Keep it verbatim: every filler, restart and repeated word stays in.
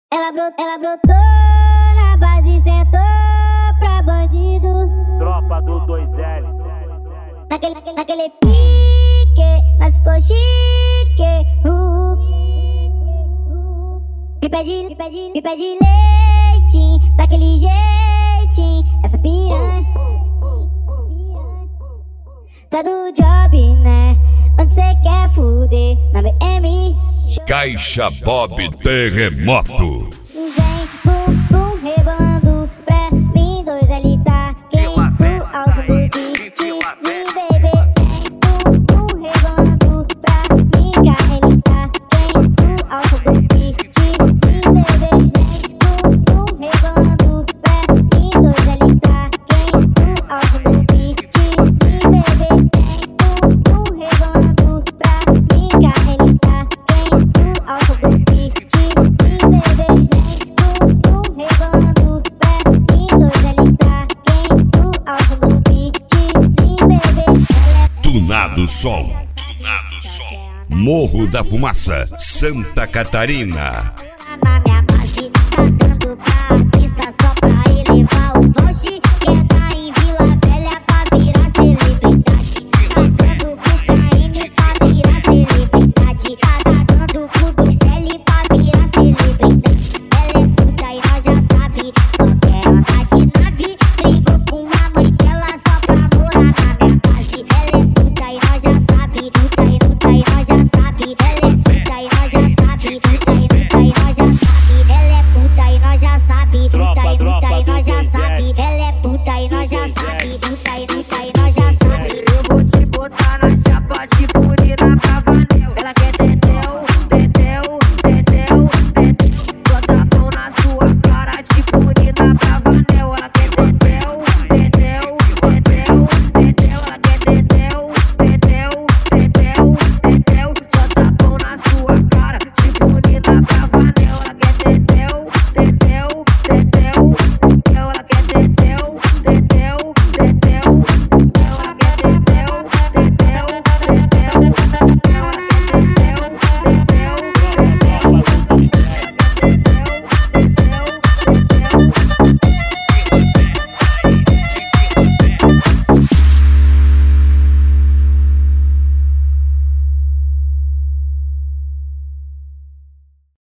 Ela brotou, ela brotou na base e sentou pra bandido. Tropa do dois L. Naquele, naquele, naquele pique, mas ficou chique. Uh, uh, me pede, me pede, me pede leitinho, daquele jeitinho. Essa piranha, tá do job, né? Onde cê quer fuder? Na B M. Caixa Bob Terremoto. Vem, bum, bum, rebolando pra mim, dois L tá quente, alça do beatzinho, bebê. Vem, bum, bum, rebolando pra mim, carne tá quente, alça do beatzinho, bebê. Vem, bum, bum, rebolando pra mim, dois L tá quente, alça do beatzinho, bebê. Vem, bum, bum, rebolando pra mim, carne tá quente, alça do beatzinho, bebê. Tunado Som. Tunado Som. Morro da Fumaça, Santa Catarina.